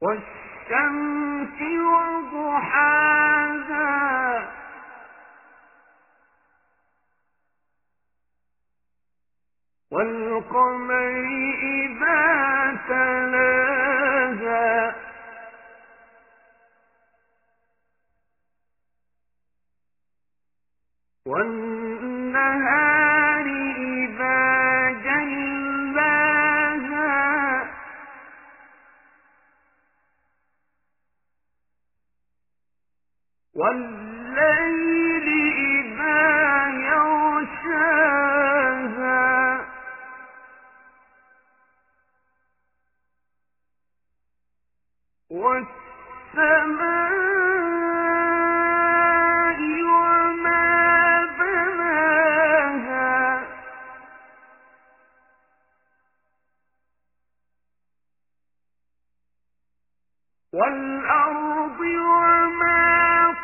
والشمس وضحاها والقمر إذا تلاها والنهار إذا جلاها والليل إذا يغشاها والسماء وما بناها والأرض وما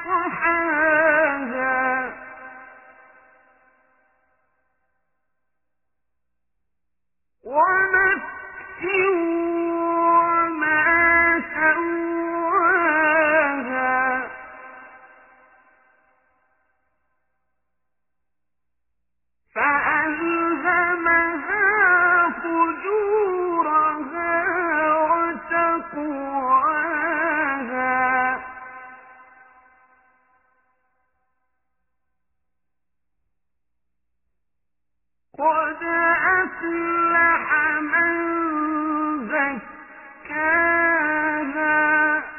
طحاها ونفس وما سواها فألهمها فجورها وتقواها قد أفلح من زكاها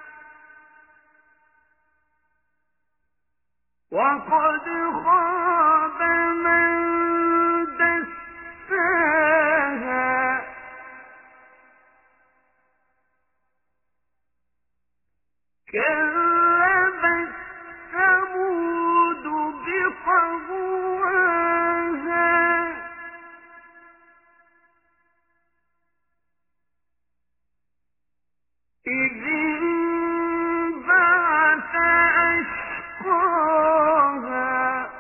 وقد خاب من دساها كذبت ثمود بطغواها إذ انبعث أشقاها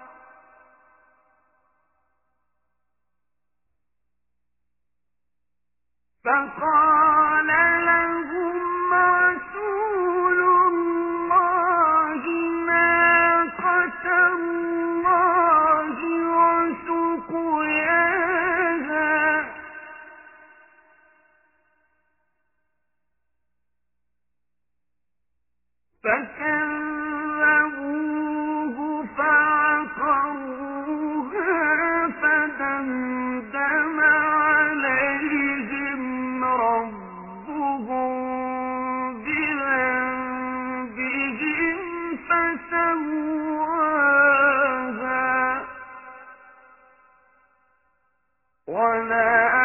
فقال لهم رسول الله ناقة الله وسقياها فكذبوه فعقروها فدمدم عليهم ربهم بذنبهم فسواها ولا